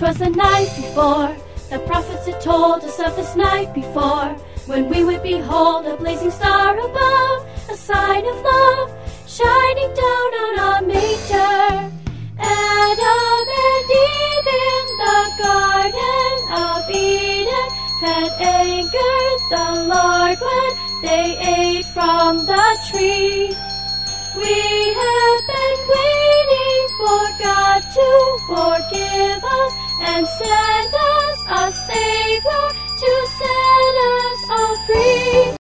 'Twas the night before, the prophets had told us of this night before, when we would behold a blazing star above, a sign of love shining down on our Maker. Adam and Eve in the Garden of Eden had angered the Lord when they ate from the tree. We have been waiting for God to forgive us and say,